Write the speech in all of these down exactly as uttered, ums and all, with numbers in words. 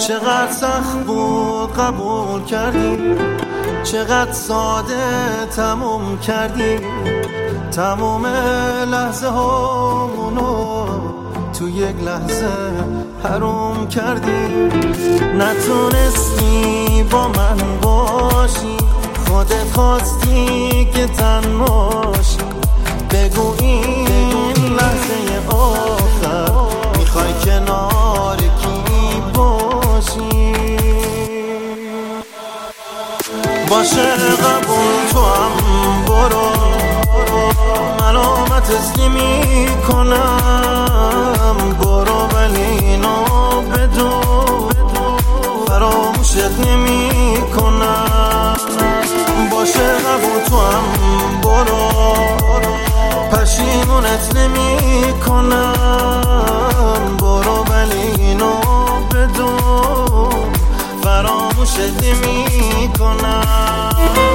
چقدر سخت بود قبول کردی، چقدر ساده تموم کردی. تموم لحظه هامونو تو یک لحظه حروم کردی. نتونستی با من باشی، خودت خواستی که تنهاشی. بگو این لحظه آخر میخوای کنار کی باشی. باشه قبول تو هم برو، ملامت تسلیمی کنم. برو ولی اینو بدون فراموشت نمی کنم. باشه قبول تو هم برو، پشیمونت نمی کنم. برو ولی اینو بدون فراموشت نمی کنم.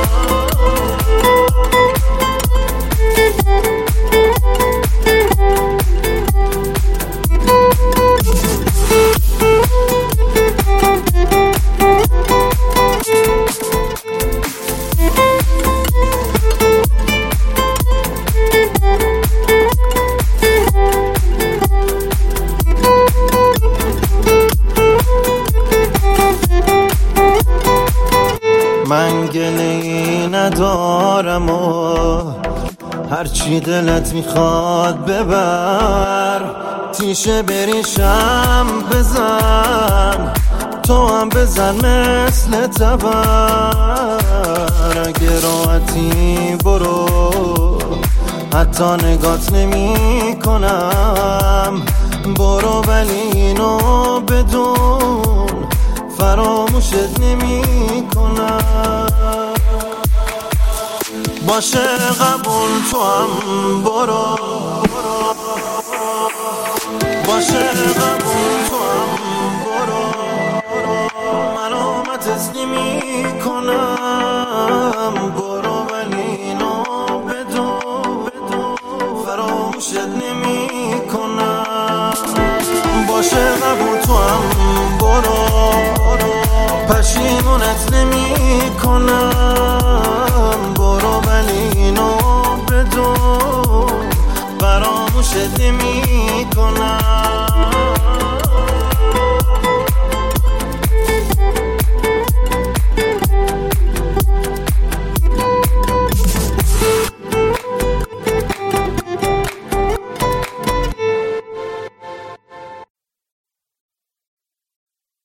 من گله‌ای ندارم و هرچی دلت میخواد ببر. تیشه بریشم بزن، تو هم بزن مثل تبر. اگه راحتی برو، حتی نگات نمی کنم. برو ولی اینو بدون فراموشت نمی کنم. باشه قبول تو هم برو، باشه قبول تو هم برو. ملامت تسلیمی کنم. برو ولی اینو بدون فراموشت نمی کنم. باشه قبول تو هم برو، پشیمونت نمی کنم. برو ولی اینو بدون فراموشت نمی کنم.